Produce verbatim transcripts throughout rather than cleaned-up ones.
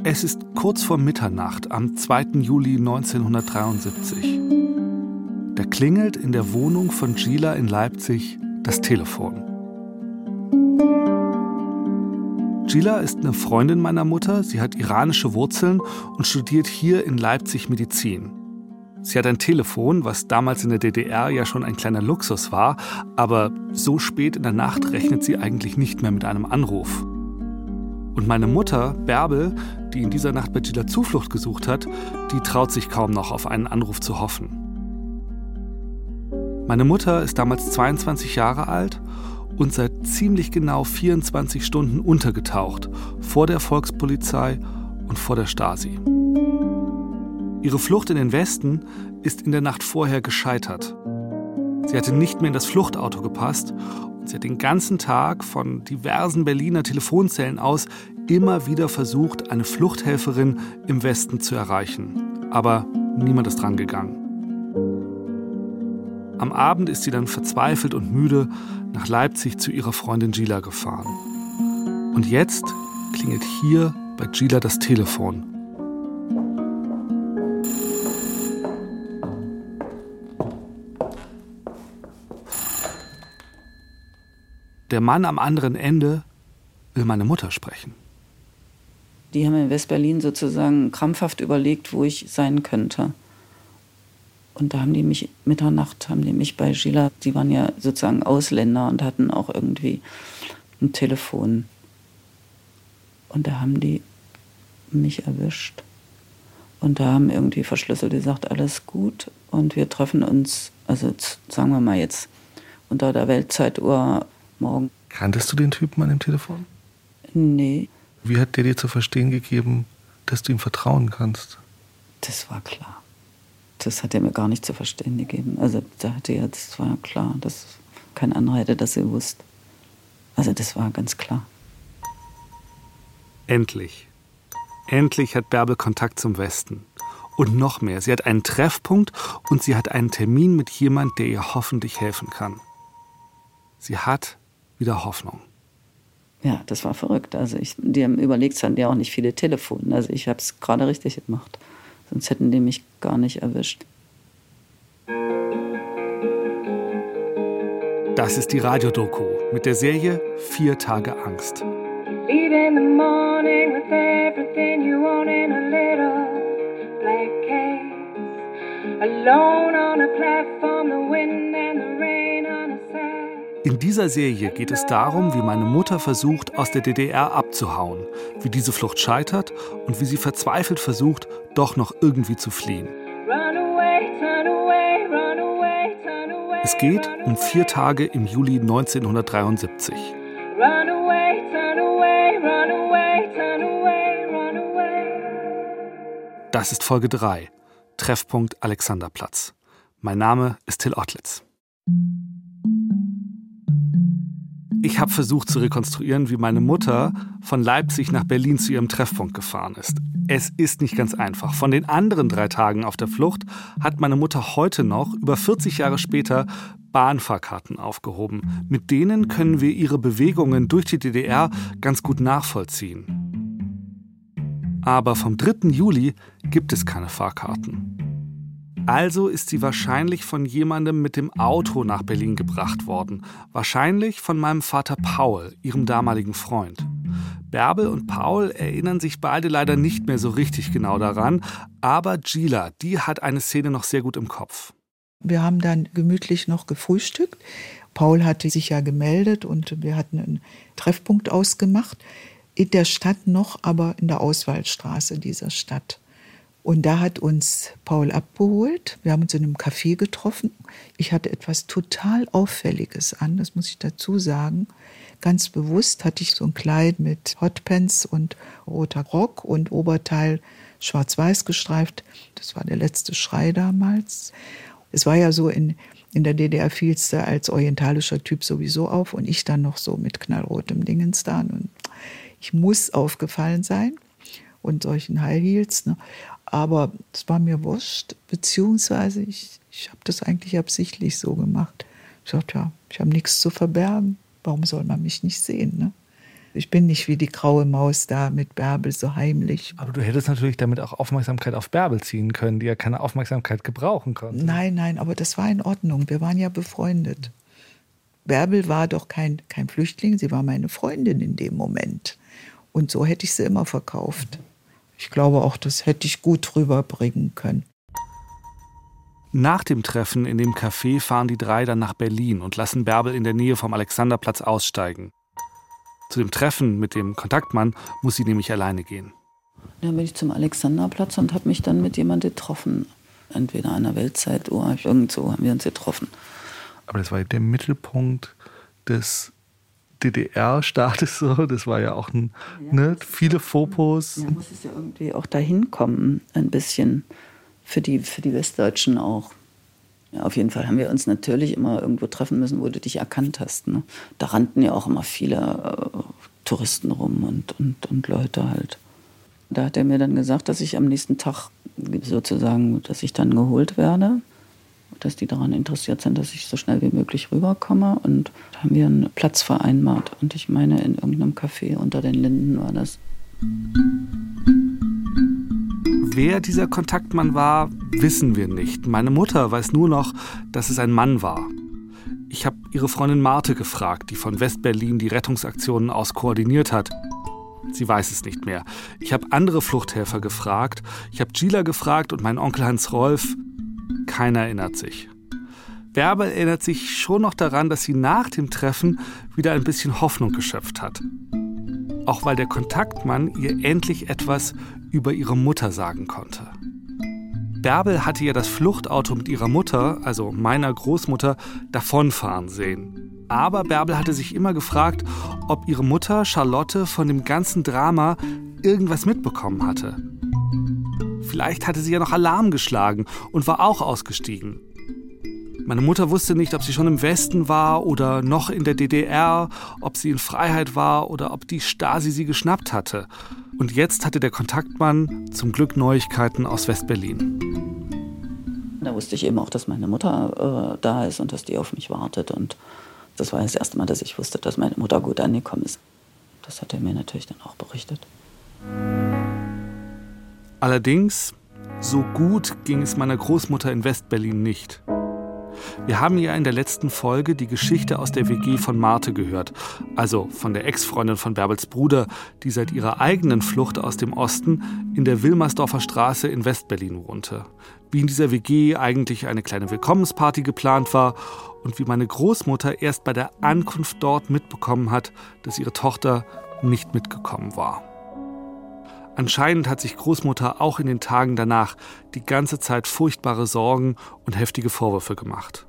Es ist kurz vor Mitternacht am zweiten Juli neunzehnhundertdreiundsiebzig. Da klingelt in der Wohnung von Gila in Leipzig das Telefon. Gila ist eine Freundin meiner Mutter. Sie hat iranische Wurzeln und studiert hier in Leipzig Medizin. Sie hat ein Telefon, was damals in der D D R ja schon ein kleiner Luxus war, aber so spät in der Nacht rechnet sie eigentlich nicht mehr mit einem Anruf. Und meine Mutter, Bärbel, die in dieser Nacht bei Gila Zuflucht gesucht hat, die traut sich kaum noch auf einen Anruf zu hoffen. Meine Mutter ist damals zweiundzwanzig Jahre alt und seit ziemlich genau vierundzwanzig Stunden untergetaucht, vor der Volkspolizei und vor der Stasi. Ihre Flucht in den Westen ist in der Nacht vorher gescheitert. Sie hatte nicht mehr in das Fluchtauto gepasst und sie hat den ganzen Tag von diversen Berliner Telefonzellen aus immer wieder versucht, eine Fluchthelferin im Westen zu erreichen. Aber niemand ist drangegangen. Am Abend ist sie dann verzweifelt und müde nach Leipzig zu ihrer Freundin Gila gefahren. Und jetzt klingelt hier bei Gila das Telefon. Der Mann am anderen Ende will meine Mutter sprechen. Die haben in West-Berlin sozusagen krampfhaft überlegt, wo ich sein könnte. Und da haben die mich, Mitternacht haben die mich bei Gila, die waren ja sozusagen Ausländer und hatten auch irgendwie ein Telefon. Und da haben die mich erwischt. Und da haben irgendwie verschlüsselt gesagt, alles gut. Und wir treffen uns, also sagen wir mal jetzt unter der Weltzeituhr morgen. Kanntest du den Typen an dem Telefon? Nee. Wie hat der dir zu verstehen gegeben, dass du ihm vertrauen kannst? Das war klar. Das hat er mir gar nicht zu verstehen gegeben. Also da hatte er, das war klar, dass kein anderer hätte das gewusst. Also das war ganz klar. Endlich. Endlich hat Bärbel Kontakt zum Westen. Und noch mehr, sie hat einen Treffpunkt und sie hat einen Termin mit jemand, der ihr hoffentlich helfen kann. Sie hat wieder Hoffnung. Ja, das war verrückt. Also ich, die haben überlegt, es hatten ja auch nicht viele Telefone. Also ich habe es gerade richtig gemacht. Sonst hätten die mich gar nicht erwischt. Das ist die Radiodoku mit der Serie Vier Tage Angst. Leave in the morning with everything you want in a little black case. Alone on a platform, the wind and the rain on a side. In dieser Serie geht es darum, wie meine Mutter versucht, aus der D D R abzuhauen, wie diese Flucht scheitert und wie sie verzweifelt versucht, doch noch irgendwie zu fliehen. Es geht um vier Tage im Juli neunzehnhundertdreiundsiebzig. Das ist Folge drei, Treffpunkt Alexanderplatz. Mein Name ist Till Ottlitz. Ich habe versucht zu rekonstruieren, wie meine Mutter von Leipzig nach Berlin zu ihrem Treffpunkt gefahren ist. Es ist nicht ganz einfach. Von den anderen drei Tagen auf der Flucht hat meine Mutter heute noch, über vierzig Jahre später, Bahnfahrkarten aufgehoben. Mit denen können wir ihre Bewegungen durch die D D R ganz gut nachvollziehen. Aber vom dritten Juli gibt es keine Fahrkarten. Also ist sie wahrscheinlich von jemandem mit dem Auto nach Berlin gebracht worden. Wahrscheinlich von meinem Vater Paul, ihrem damaligen Freund. Bärbel und Paul erinnern sich beide leider nicht mehr so richtig genau daran. Aber Gila, die hat eine Szene noch sehr gut im Kopf. Wir haben dann gemütlich noch gefrühstückt. Paul hatte sich ja gemeldet und wir hatten einen Treffpunkt ausgemacht. In der Stadt noch, aber in der Auswahlstraße dieser Stadt. Und da hat uns Paul abgeholt. Wir haben uns in einem Café getroffen. Ich hatte etwas total Auffälliges an, das muss ich dazu sagen. Ganz bewusst hatte ich so ein Kleid mit Hotpants und roter Rock und Oberteil schwarz-weiß gestreift. Das war der letzte Schrei damals. Es war ja so, in, in der D D R fielst du als orientalischer Typ sowieso auf und ich dann noch so mit knallrotem Dingens da. Und ich muss aufgefallen sein und solchen High Heels, ne? Aber es war mir wurscht, beziehungsweise ich, ich habe das eigentlich absichtlich so gemacht. Ich sagte, ja, ich habe nichts zu verbergen. Warum soll man mich nicht sehen? Ne? Ich bin nicht wie die graue Maus da mit Bärbel so heimlich. Aber du hättest natürlich damit auch Aufmerksamkeit auf Bärbel ziehen können, die ja keine Aufmerksamkeit gebrauchen konnte. Nein, nein, aber das war in Ordnung. Wir waren ja befreundet. Bärbel war doch kein, kein Flüchtling, sie war meine Freundin in dem Moment. Und so hätte ich sie immer verkauft. Ich glaube auch, das hätte ich gut rüberbringen können. Nach dem Treffen in dem Café fahren die drei dann nach Berlin und lassen Bärbel in der Nähe vom Alexanderplatz aussteigen. Zu dem Treffen mit dem Kontaktmann muss sie nämlich alleine gehen. Dann bin ich zum Alexanderplatz und habe mich dann mit jemandem getroffen. Entweder an der Weltzeituhr, irgendwo haben wir uns getroffen. Aber das war ja der Mittelpunkt des D D R-Staates, so. Das war ja auch ein, ja, ne, viele Fotos. Ja, muss es ja irgendwie auch dahin kommen, ein bisschen für die, für die Westdeutschen auch. Ja, auf jeden Fall haben wir uns natürlich immer irgendwo treffen müssen, wo du dich erkannt hast. Ne? Da rannten ja auch immer viele äh, Touristen rum und, und, und Leute halt. Da hat er mir dann gesagt, dass ich am nächsten Tag sozusagen, dass ich dann geholt werde, dass die daran interessiert sind, dass ich so schnell wie möglich rüberkomme. Und da haben wir einen Platz vereinbart. Und ich meine, in irgendeinem Café unter den Linden war das. Wer dieser Kontaktmann war, wissen wir nicht. Meine Mutter weiß nur noch, dass es ein Mann war. Ich habe ihre Freundin Marthe gefragt, die von West-Berlin die Rettungsaktionen aus koordiniert hat. Sie weiß es nicht mehr. Ich habe andere Fluchthelfer gefragt. Ich habe Gila gefragt und meinen Onkel Hans-Rolf. Keiner erinnert sich. Bärbel erinnert sich schon noch daran, dass sie nach dem Treffen wieder ein bisschen Hoffnung geschöpft hat. Auch weil der Kontaktmann ihr endlich etwas über ihre Mutter sagen konnte. Bärbel hatte ja das Fluchtauto mit ihrer Mutter, also meiner Großmutter, davonfahren sehen. Aber Bärbel hatte sich immer gefragt, ob ihre Mutter Charlotte von dem ganzen Drama irgendwas mitbekommen hatte. Vielleicht hatte sie ja noch Alarm geschlagen und war auch ausgestiegen. Meine Mutter wusste nicht, ob sie schon im Westen war oder noch in der D D R, ob sie in Freiheit war oder ob die Stasi sie geschnappt hatte. Und jetzt hatte der Kontaktmann zum Glück Neuigkeiten aus West-Berlin. Da wusste ich eben auch, dass meine Mutter äh, da ist und dass die auf mich wartet. Und das war das erste Mal, dass ich wusste, dass meine Mutter gut angekommen ist. Das hat er mir natürlich dann auch berichtet. Allerdings, so gut ging es meiner Großmutter in West-Berlin nicht. Wir haben ja in der letzten Folge die Geschichte aus der W G von Marthe gehört, also von der Ex-Freundin von Bärbels Bruder, die seit ihrer eigenen Flucht aus dem Osten in der Wilmersdorfer Straße in West-Berlin wohnte. Wie in dieser W G eigentlich eine kleine Willkommensparty geplant war und wie meine Großmutter erst bei der Ankunft dort mitbekommen hat, dass ihre Tochter nicht mitgekommen war. Anscheinend hat sich Großmutter auch in den Tagen danach die ganze Zeit furchtbare Sorgen und heftige Vorwürfe gemacht.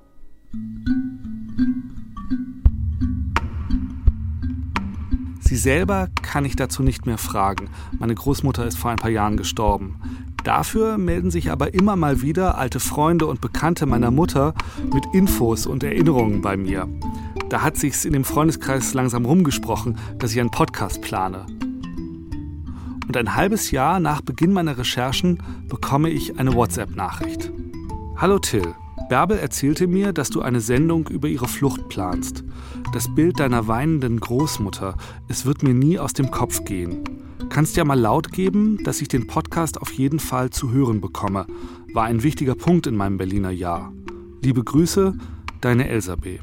Sie selber kann ich dazu nicht mehr fragen. Meine Großmutter ist vor ein paar Jahren gestorben. Dafür melden sich aber immer mal wieder alte Freunde und Bekannte meiner Mutter mit Infos und Erinnerungen bei mir. Da hat sich's in dem Freundeskreis langsam rumgesprochen, dass ich einen Podcast plane. Und ein halbes Jahr nach Beginn meiner Recherchen bekomme ich eine WhatsApp-Nachricht. Hallo Till, Bärbel erzählte mir, dass du eine Sendung über ihre Flucht planst. Das Bild deiner weinenden Großmutter, es wird mir nie aus dem Kopf gehen. Kannst ja mal laut geben, dass ich den Podcast auf jeden Fall zu hören bekomme. War ein wichtiger Punkt in meinem Berliner Jahr. Liebe Grüße, deine Elsa B.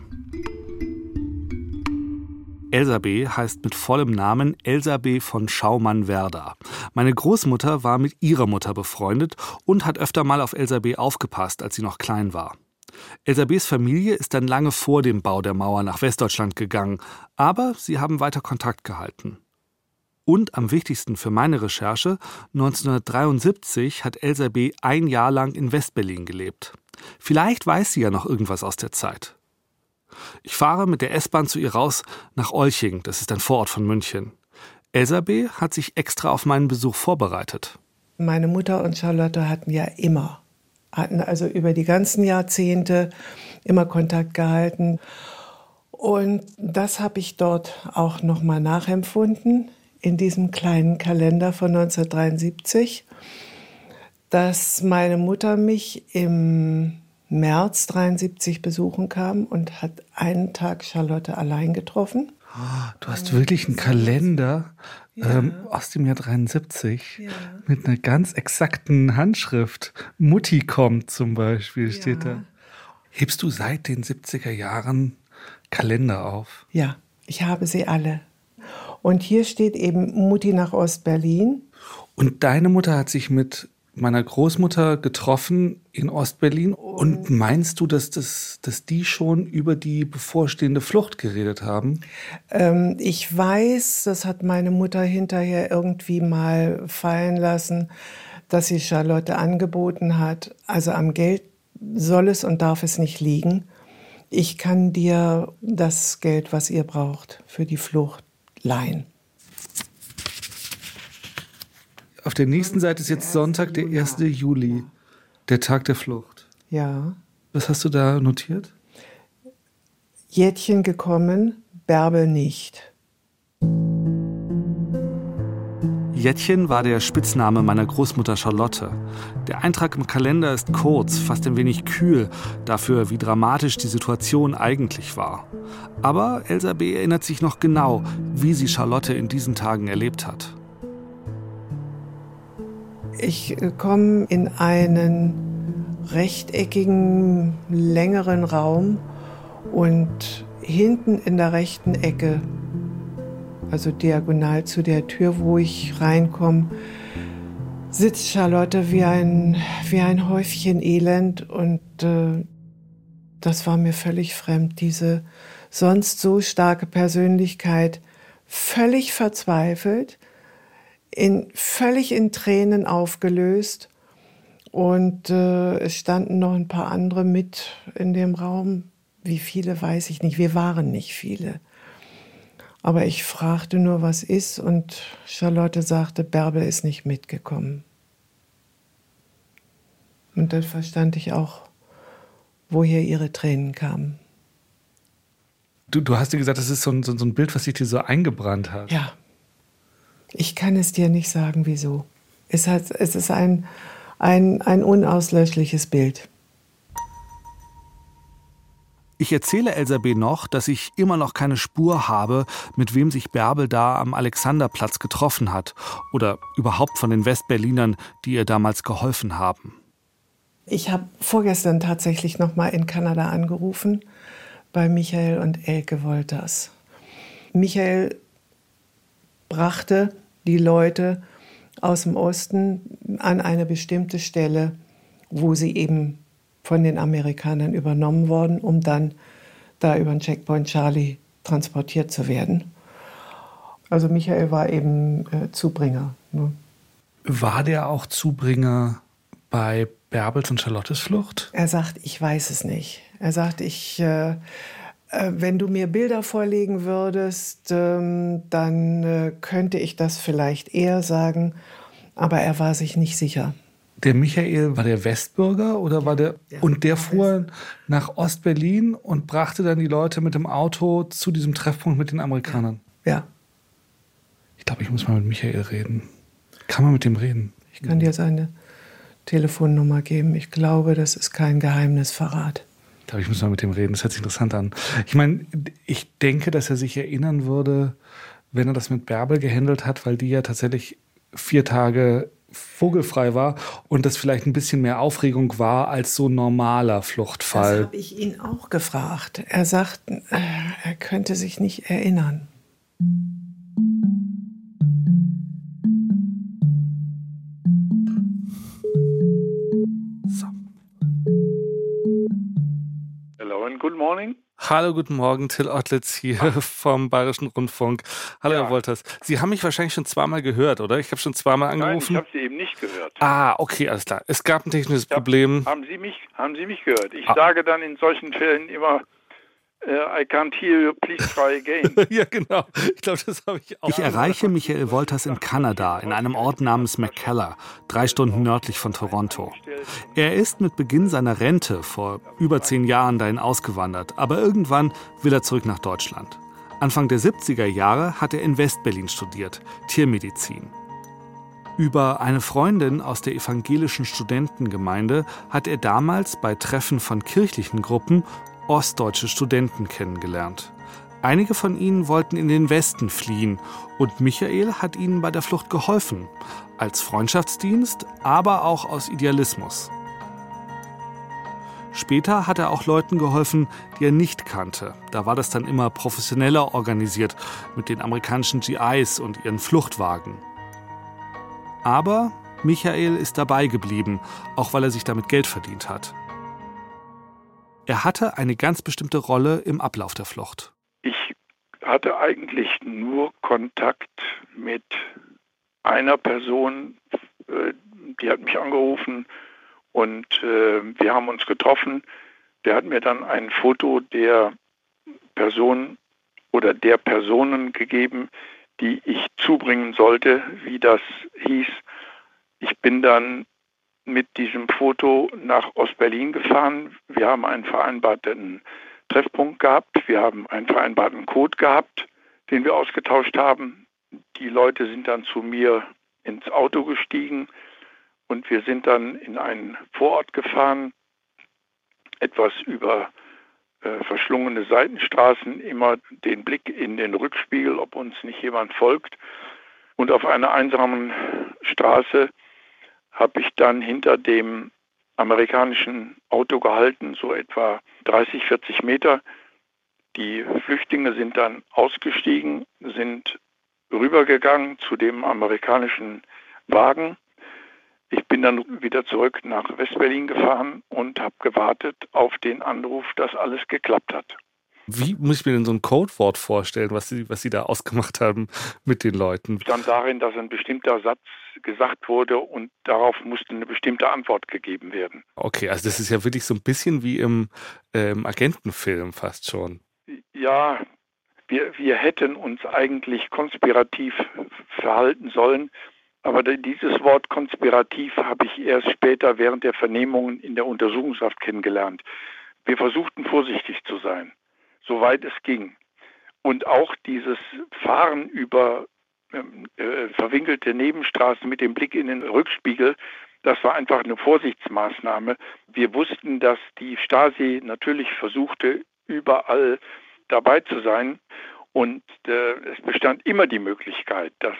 Elsa B. heißt mit vollem Namen Elsa B. von Schaumann-Werder. Meine Großmutter war mit ihrer Mutter befreundet und hat öfter mal auf Elsa B. aufgepasst, als sie noch klein war. Elsa B.'s Familie ist dann lange vor dem Bau der Mauer nach Westdeutschland gegangen, aber sie haben weiter Kontakt gehalten. Und am wichtigsten für meine Recherche, neunzehnhundertdreiundsiebzig hat Elsa B. ein Jahr lang in West-Berlin gelebt. Vielleicht weiß sie ja noch irgendwas aus der Zeit. Ich fahre mit der S-Bahn zu ihr raus nach Olching, das ist ein Vorort von München. Elsa B. hat sich extra auf meinen Besuch vorbereitet. Meine Mutter und Charlotte hatten ja immer, hatten also über die ganzen Jahrzehnte immer Kontakt gehalten. Und das habe ich dort auch nochmal nachempfunden, in diesem kleinen Kalender von neunzehnhundertdreiundsiebzig, dass meine Mutter mich im März dreiundsiebzig besuchen kam und hat einen Tag Charlotte allein getroffen. Oh, du hast wirklich einen Kalender ja. ähm, aus dem Jahr dreiundsiebzig ja. mit einer ganz exakten Handschrift. Mutti kommt zum Beispiel, steht ja. da. Hebst du seit den siebziger Jahren Kalender auf? Ja, ich habe sie alle. Und hier steht eben Mutti nach Ostberlin. Und deine Mutter hat sich mit meiner Großmutter getroffen in Ostberlin. Und meinst du, dass, das, dass die schon über die bevorstehende Flucht geredet haben? Ähm, ich weiß, das hat meine Mutter hinterher irgendwie mal fallen lassen, dass sie Charlotte angeboten hat. Also am Geld soll es und darf es nicht liegen. Ich kann dir das Geld, was ihr braucht, für die Flucht leihen. Auf der nächsten Seite ist jetzt Sonntag, der erste Juli, der Tag der Flucht. Ja. Was hast du da notiert? Jädchen gekommen, Bärbel nicht. Jädchen war der Spitzname meiner Großmutter Charlotte. Der Eintrag im Kalender ist kurz, fast ein wenig kühl, dafür, wie dramatisch die Situation eigentlich war. Aber Elsa B. erinnert sich noch genau, wie sie Charlotte in diesen Tagen erlebt hat. Ich komme in einen rechteckigen, längeren Raum und hinten in der rechten Ecke, also diagonal zu der Tür, wo ich reinkomme, sitzt Charlotte wie ein, wie ein Häufchen Elend und äh, das war mir völlig fremd, diese sonst so starke Persönlichkeit, völlig verzweifelt, in, völlig in Tränen aufgelöst und äh, es standen noch ein paar andere mit in dem Raum. Wie viele, weiß ich nicht, wir waren nicht viele. Aber ich fragte nur, was ist, und Charlotte sagte, Bärbel ist nicht mitgekommen. Und dann verstand ich auch, woher ihre Tränen kamen. Du, du hast dir gesagt, das ist so ein, so ein Bild, was sich dir so eingebrannt hat. Ja. Ich kann es dir nicht sagen, wieso. Es, hat, es ist ein, ein, ein unauslöschliches Bild. Ich erzähle Elsa B. noch, dass ich immer noch keine Spur habe, mit wem sich Bärbel da am Alexanderplatz getroffen hat oder überhaupt von den Westberlinern, die ihr damals geholfen haben. Ich habe vorgestern tatsächlich noch mal in Kanada angerufen bei Michael und Elke Wolters. Michael brachte die Leute aus dem Osten an eine bestimmte Stelle, wo sie eben von den Amerikanern übernommen worden, um dann da über den Checkpoint Charlie transportiert zu werden. Also Michael war eben äh, Zubringer. Ne? War der auch Zubringer bei Bärbels und Charlottes Flucht? Er sagt, ich weiß es nicht. Er sagt, ich, äh, äh, wenn du mir Bilder vorlegen würdest, ähm, dann äh, könnte ich das vielleicht eher sagen. Aber er war sich nicht sicher. Der Michael, war der Westbürger oder war der, ja, und der fuhr nach Ostberlin und brachte dann die Leute mit dem Auto zu diesem Treffpunkt mit den Amerikanern? Ja. ja. Ich glaube, ich muss mal mit Michael reden. Kann man mit dem reden? Ich kann dir seine Telefonnummer geben. Ich glaube, das ist kein Geheimnisverrat. Ich glaube, ich muss mal mit dem reden. Das hört sich interessant an. Ich meine, ich denke, dass er sich erinnern würde, wenn er das mit Bärbel gehandelt hat, weil die ja tatsächlich vier Tage vogelfrei war und das vielleicht ein bisschen mehr Aufregung war als so ein normaler Fluchtfall. Das habe ich ihn auch gefragt. Er sagt, er könnte sich nicht erinnern. So. Hello and good morning. Hallo, guten Morgen, Till Ottlitz hier ah. vom Bayerischen Rundfunk. Hallo, ja. Herr Wolters. Sie haben mich wahrscheinlich schon zweimal gehört, oder? Ich habe schon zweimal angerufen. Nein, ich habe Sie eben nicht gehört. Ah, okay, alles klar. Es gab ein technisches hab, Problem. Haben Sie mich, haben Sie mich gehört? Ich ah. sage dann in solchen Fällen immer, uh, I can't hear you, please try again. Ja, genau. Ich glaube, das habe ich auch. Ich erreiche Michael Wolters in Kanada, in einem Ort namens McKellar, drei Stunden nördlich von Toronto. Er ist mit Beginn seiner Rente vor über zehn Jahren dahin ausgewandert, aber irgendwann will er zurück nach Deutschland. Anfang der siebziger Jahre hat er in Westberlin studiert, Tiermedizin. Über eine Freundin aus der evangelischen Studentengemeinde hat er damals bei Treffen von kirchlichen Gruppen ostdeutsche Studenten kennengelernt. Einige von ihnen wollten in den Westen fliehen und Michael hat ihnen bei der Flucht geholfen. Als Freundschaftsdienst, aber auch aus Idealismus. Später hat er auch Leuten geholfen, die er nicht kannte. Da war das dann immer professioneller organisiert mit den amerikanischen G Is und ihren Fluchtwagen. Aber Michael ist dabei geblieben, auch weil er sich damit Geld verdient hat. Er hatte eine ganz bestimmte Rolle im Ablauf der Flucht. Ich hatte eigentlich nur Kontakt mit einer Person, die hat mich angerufen und wir haben uns getroffen. Der hat mir dann ein Foto der Person oder der Personen gegeben, die ich zubringen sollte, wie das hieß. Ich bin dann mit diesem Foto nach Ostberlin gefahren. Wir haben einen vereinbarten Treffpunkt gehabt. Wir haben einen vereinbarten Code gehabt, den wir ausgetauscht haben. Die Leute sind dann zu mir ins Auto gestiegen und wir sind dann in einen Vorort gefahren, etwas über äh, verschlungene Seitenstraßen, immer den Blick in den Rückspiegel, ob uns nicht jemand folgt. Und auf einer einsamen Straße habe ich dann hinter dem amerikanischen Auto gehalten, so etwa dreißig, vierzig Meter. Die Flüchtlinge sind dann ausgestiegen, sind rübergegangen zu dem amerikanischen Wagen. Ich bin dann wieder zurück nach Westberlin gefahren und habe gewartet auf den Anruf, dass alles geklappt hat. Wie muss ich mir denn so ein Codewort vorstellen, was Sie, was Sie da ausgemacht haben mit den Leuten? Stand darin, dass ein bestimmter Satz gesagt wurde und darauf musste eine bestimmte Antwort gegeben werden. Okay, also das ist ja wirklich so ein bisschen wie im ähm, Agentenfilm fast schon. Ja, wir, wir hätten uns eigentlich konspirativ verhalten sollen, aber dieses Wort konspirativ habe ich erst später während der Vernehmungen in der Untersuchungshaft kennengelernt. Wir versuchten vorsichtig zu sein, soweit es ging. Und auch dieses Fahren über äh, verwinkelte Nebenstraßen mit dem Blick in den Rückspiegel, das war einfach eine Vorsichtsmaßnahme. Wir wussten, dass die Stasi natürlich versuchte, überall dabei zu sein. Und äh, es bestand immer die Möglichkeit, dass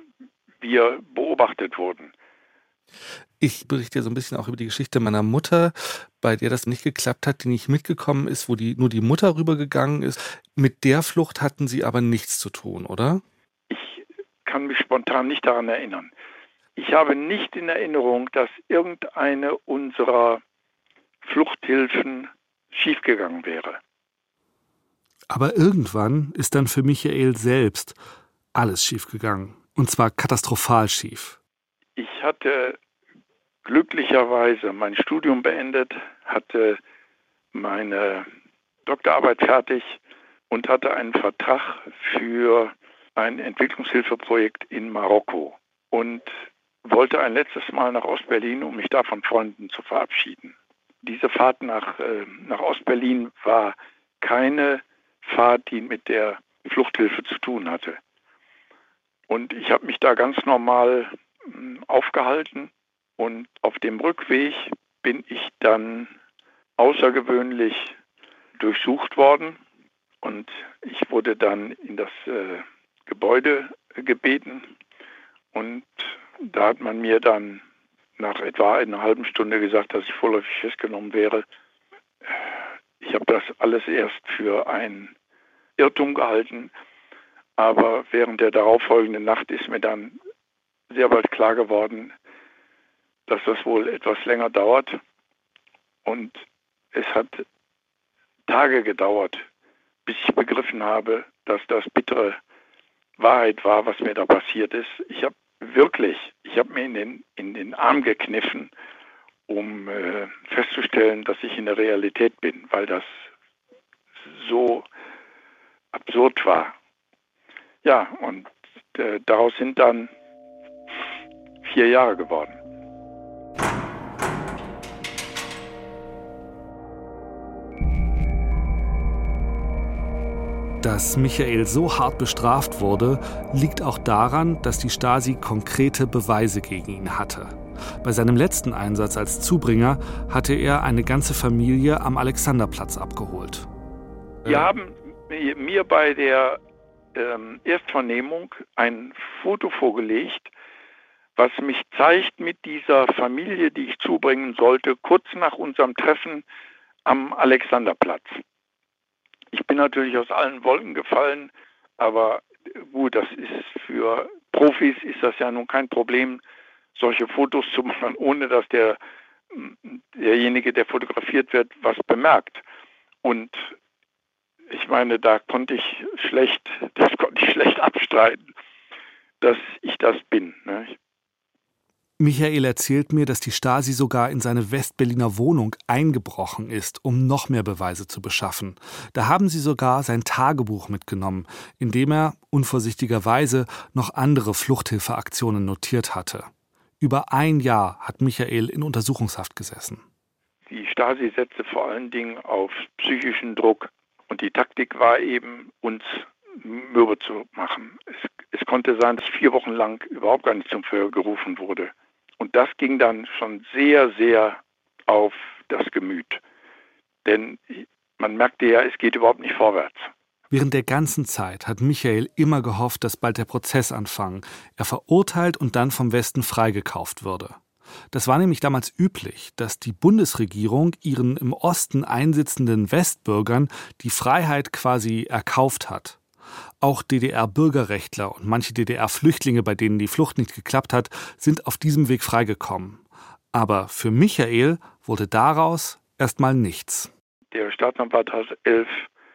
wir beobachtet wurden. Ich berichte ja so ein bisschen auch über die Geschichte meiner Mutter, bei der das nicht geklappt hat, die nicht mitgekommen ist, wo die, nur die Mutter rübergegangen ist. Mit der Flucht hatten Sie aber nichts zu tun, oder? Ich kann mich spontan nicht daran erinnern. Ich habe nicht in Erinnerung, dass irgendeine unserer Fluchthilfen schiefgegangen wäre. Aber irgendwann ist dann für Michael selbst alles schiefgegangen. Und zwar katastrophal schief. Ich hatte glücklicherweise mein Studium beendet, hatte meine Doktorarbeit fertig und hatte einen Vertrag für ein Entwicklungshilfeprojekt in Marokko und wollte ein letztes Mal nach Ostberlin, um mich da von Freunden zu verabschieden. Diese Fahrt nach, äh, nach Ostberlin war keine Fahrt, die mit der Fluchthilfe zu tun hatte. Und ich habe mich da ganz normal mh, aufgehalten und auf dem Rückweg bin ich dann außergewöhnlich durchsucht worden und ich wurde dann in das äh, Gebäude gebeten und da hat man mir dann nach etwa einer halben Stunde gesagt, dass ich vorläufig festgenommen wäre. Ich habe das alles erst für einen Irrtum gehalten, aber während der darauffolgenden Nacht ist mir dann sehr bald klar geworden, dass das wohl etwas länger dauert und es hat Tage gedauert, bis ich begriffen habe, dass das bittere Wahrheit war, was mir da passiert ist. Ich habe wirklich, ich habe mir in den, in den Arm gekniffen, um äh, festzustellen, dass ich in der Realität bin, weil das so absurd war. Ja, und äh, daraus sind dann vier Jahre geworden. Dass Michael so hart bestraft wurde, liegt auch daran, dass die Stasi konkrete Beweise gegen ihn hatte. Bei seinem letzten Einsatz als Zubringer hatte er eine ganze Familie am Alexanderplatz abgeholt. Wir haben mir bei der ähm, Erstvernehmung ein Foto vorgelegt, was mich zeigt mit dieser Familie, die ich zubringen sollte, kurz nach unserem Treffen am Alexanderplatz. Ich bin natürlich aus allen Wolken gefallen, aber gut, das ist für Profis ist das ja nun kein Problem, solche Fotos zu machen, ohne dass der derjenige, der fotografiert wird, was bemerkt. Und ich meine, da konnte ich schlecht, das konnte ich schlecht abstreiten, dass ich das bin. Ne? Michael erzählt mir, dass die Stasi sogar in seine Westberliner Wohnung eingebrochen ist, um noch mehr Beweise zu beschaffen. Da haben sie sogar sein Tagebuch mitgenommen, in dem er unvorsichtigerweise noch andere Fluchthilfeaktionen notiert hatte. Über ein Jahr hat Michael in Untersuchungshaft gesessen. Die Stasi setzte vor allen Dingen auf psychischen Druck. Und die Taktik war eben, uns mürbe zu machen. Es, es konnte sein, dass vier Wochen lang überhaupt gar nicht zum Verhör gerufen wurde. Und das ging dann schon sehr, sehr auf das Gemüt. Denn man merkte ja, es geht überhaupt nicht vorwärts. Während der ganzen Zeit hat Michael immer gehofft, dass bald der Prozess anfangen, er verurteilt und dann vom Westen freigekauft würde. Das war nämlich damals üblich, dass die Bundesregierung ihren im Osten einsitzenden Westbürgern die Freiheit quasi erkauft hat. Auch D D R-Bürgerrechtler und manche D D R-Flüchtlinge, bei denen die Flucht nicht geklappt hat, sind auf diesem Weg freigekommen. Aber für Michael wurde daraus erstmal nichts. Der Staatsanwalt hat elf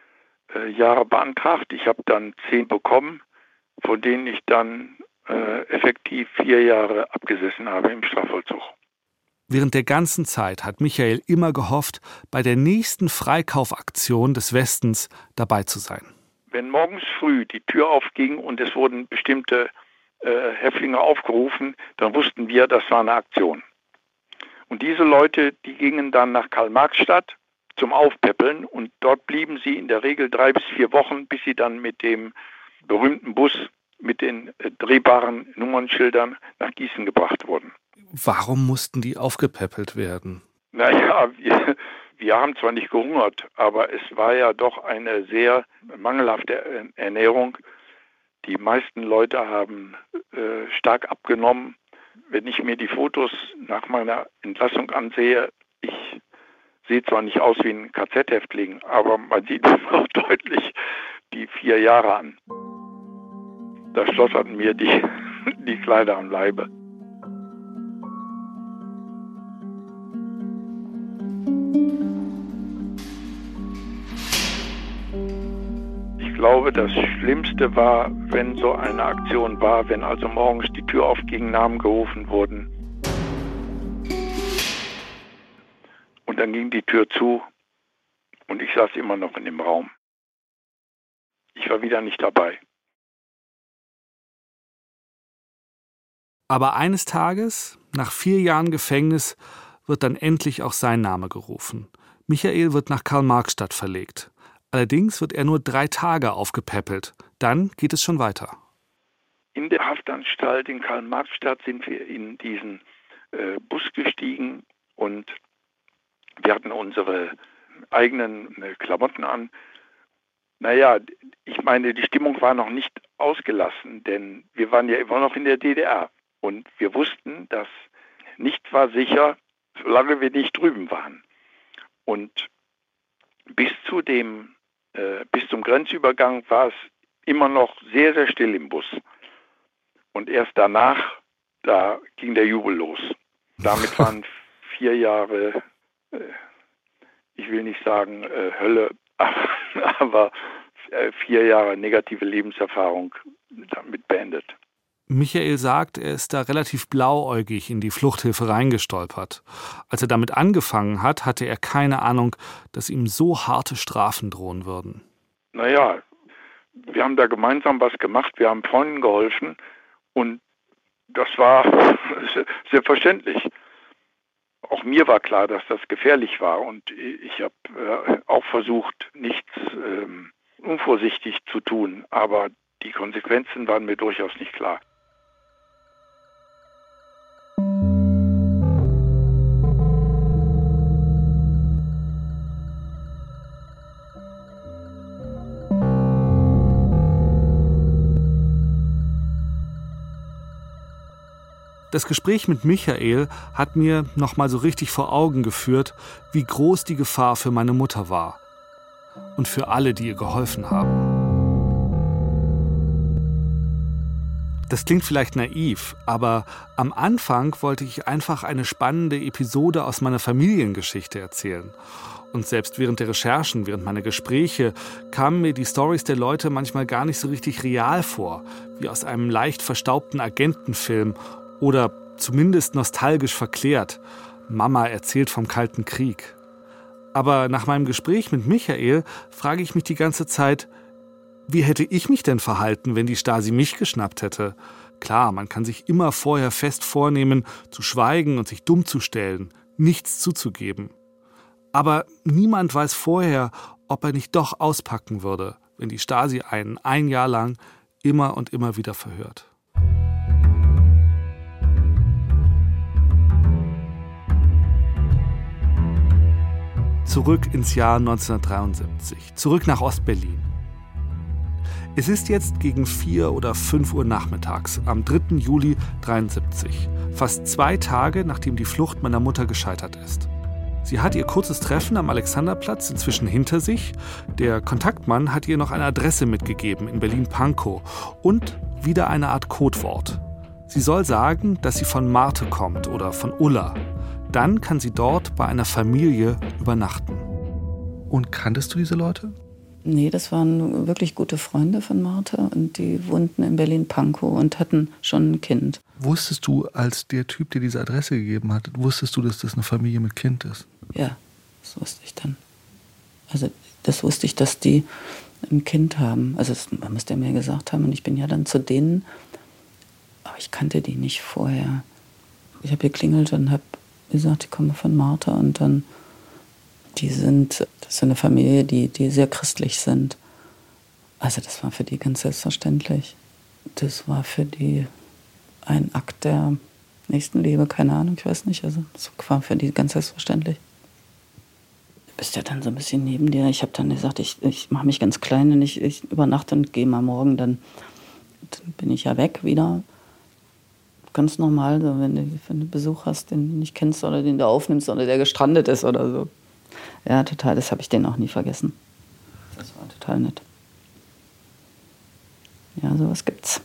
äh, Jahre beantragt. Ich habe dann zehn bekommen, von denen ich dann äh, effektiv vier Jahre abgesessen habe im Strafvollzug. Während der ganzen Zeit hat Michael immer gehofft, bei der nächsten Freikaufaktion des Westens dabei zu sein. Wenn morgens früh die Tür aufging und es wurden bestimmte äh, Häftlinge aufgerufen, dann wussten wir, das war eine Aktion. Und diese Leute, die gingen dann nach Karl-Marx-Stadt zum Aufpäppeln und dort blieben sie in der Regel drei bis vier Wochen, bis sie dann mit dem berühmten Bus mit den äh, drehbaren Nummernschildern nach Gießen gebracht wurden. Warum mussten die aufgepäppelt werden? Naja, wir, wir haben zwar nicht gehungert, aber es war ja doch eine sehr mangelhafte Ernährung. Die meisten Leute haben äh, stark abgenommen. Wenn ich mir die Fotos nach meiner Entlassung ansehe, ich sehe zwar nicht aus wie ein K Z-Häftling, aber man sieht auch deutlich die vier Jahre an. Da schlotterten mir die, die Kleider am Leibe. Ich glaube, das Schlimmste war, wenn so eine Aktion war, wenn also morgens die Tür aufging, Namen gerufen wurden. Und dann ging die Tür zu und ich saß immer noch in dem Raum. Ich war wieder nicht dabei. Aber eines Tages, nach vier Jahren Gefängnis, wird dann endlich auch sein Name gerufen. Michael wird nach Karl-Marx-Stadt verlegt. Allerdings wird er nur drei Tage aufgepäppelt. Dann geht es schon weiter. In der Haftanstalt in Karl-Marx-Stadt sind wir in diesen äh, Bus gestiegen und wir hatten unsere eigenen äh, Klamotten an. Naja, ich meine, die Stimmung war noch nicht ausgelassen, denn wir waren ja immer noch in der D D R. Und wir wussten, dass nichts war sicher, solange wir nicht drüben waren. Und bis zu dem, äh, bis zum Grenzübergang war es immer noch sehr, sehr still im Bus. Und erst danach, da ging der Jubel los. Damit waren vier Jahre, äh, ich will nicht sagen äh, Hölle, aber, aber äh, vier Jahre negative Lebenserfahrung damit beendet. Michael sagt, er ist da relativ blauäugig in die Fluchthilfe reingestolpert. Als er damit angefangen hat, hatte er keine Ahnung, dass ihm so harte Strafen drohen würden. Naja, wir haben da gemeinsam was gemacht, wir haben Freunden geholfen und das war selbstverständlich. Auch mir war klar, dass das gefährlich war und ich habe auch versucht, nichts ähm, unvorsichtig zu tun, aber die Konsequenzen waren mir durchaus nicht klar. Das Gespräch mit Michael hat mir noch mal so richtig vor Augen geführt, wie groß die Gefahr für meine Mutter war. Und für alle, die ihr geholfen haben. Das klingt vielleicht naiv, aber am Anfang wollte ich einfach eine spannende Episode aus meiner Familiengeschichte erzählen. Und selbst während der Recherchen, während meiner Gespräche, kamen mir die Storys der Leute manchmal gar nicht so richtig real vor, wie aus einem leicht verstaubten Agentenfilm oder zumindest nostalgisch verklärt. Mama erzählt vom Kalten Krieg. Aber nach meinem Gespräch mit Michael frage ich mich die ganze Zeit, wie hätte ich mich denn verhalten, wenn die Stasi mich geschnappt hätte? Klar, man kann sich immer vorher fest vornehmen, zu schweigen und sich dumm zu stellen, nichts zuzugeben. Aber niemand weiß vorher, ob er nicht doch auspacken würde, wenn die Stasi einen ein Jahr lang immer und immer wieder verhört. Zurück ins Jahr neunzehnhundertdreiundsiebzig, zurück nach Ostberlin. Es ist jetzt gegen vier oder fünf Uhr nachmittags, am dritten Juli dreiundsiebzig, fast zwei Tage, nachdem die Flucht meiner Mutter gescheitert ist. Sie hat ihr kurzes Treffen am Alexanderplatz inzwischen hinter sich. Der Kontaktmann hat ihr noch eine Adresse mitgegeben in Berlin-Pankow und wieder eine Art Codewort. Sie soll sagen, dass sie von Marthe kommt oder von Ulla. Dann kann sie dort bei einer Familie übernachten. Und kanntest du diese Leute? Nee, das waren wirklich gute Freunde von Marthe und die wohnten in Berlin-Pankow und hatten schon ein Kind. Wusstest du, als der Typ dir diese Adresse gegeben hat, wusstest du, dass das eine Familie mit Kind ist? Ja, das wusste ich dann. Also das wusste ich, dass die ein Kind haben. Also das müsste er mir gesagt haben und ich bin ja dann zu denen, aber ich kannte die nicht vorher. Ich habe geklingelt und habe gesagt, ich komme von Marthe und dann, die sind, das ist eine Familie, die, die sehr christlich sind. Also das war für die ganz selbstverständlich. Das war für die ein Akt der Nächstenliebe, keine Ahnung, ich weiß nicht. Also das war für die ganz selbstverständlich. Du bist ja dann so ein bisschen neben dir. Ich habe dann gesagt, ich, ich mache mich ganz klein und ich, ich übernachte und gehe mal morgen, dann, dann bin ich ja weg wieder. Ganz normal, so, wenn, du, wenn du Besuch hast, den du nicht kennst oder den du aufnimmst oder der gestrandet ist oder so. Ja, total, das habe ich denen auch nie vergessen. Das war total nett. Ja, sowas gibt's.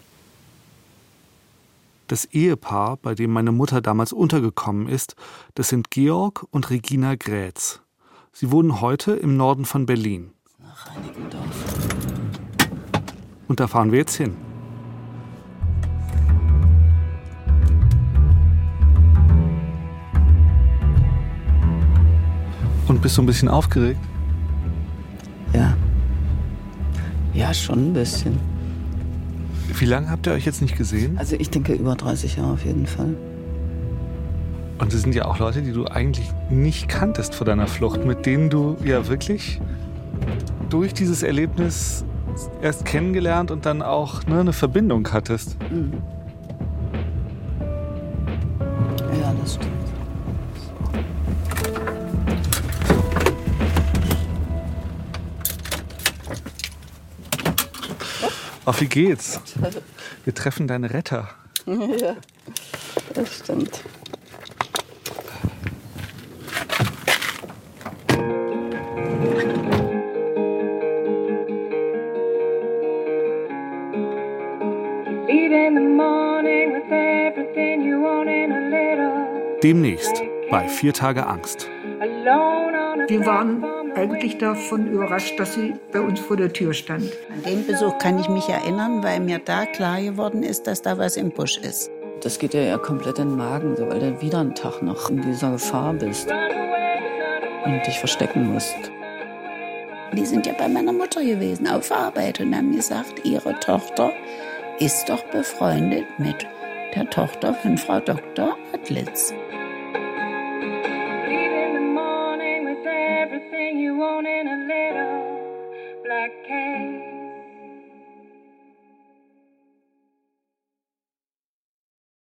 Das Ehepaar, bei dem meine Mutter damals untergekommen ist, das sind Georg und Regina Grätz. Sie wohnen heute im Norden von Berlin. Nach Reinickendorf. Und da fahren wir jetzt hin. Und bist du ein bisschen aufgeregt? Ja. Ja, schon ein bisschen. Wie lange habt ihr euch jetzt nicht gesehen? Also ich denke über dreißig Jahre auf jeden Fall. Und das sind ja auch Leute, die du eigentlich nicht kanntest vor deiner Flucht, mit denen du ja wirklich durch dieses Erlebnis erst kennengelernt und dann auch ne, eine Verbindung hattest. Mhm. Ja, das stimmt. Auf wie geht's? Wir treffen deine Retter. Ja, das stimmt. Demnächst bei Vier Tage Angst. Wir waren eigentlich davon überrascht, dass sie bei uns vor der Tür stand. An den Besuch kann ich mich erinnern, weil mir da klar geworden ist, dass da was im Busch ist. Das geht dir ja komplett in den Magen, so, weil du wieder einen Tag noch in dieser Gefahr bist und dich verstecken musst. Die sind ja bei meiner Mutter gewesen, auf Arbeit, und haben gesagt, ihre Tochter ist doch befreundet mit der Tochter von Frau Doktor Adlitz.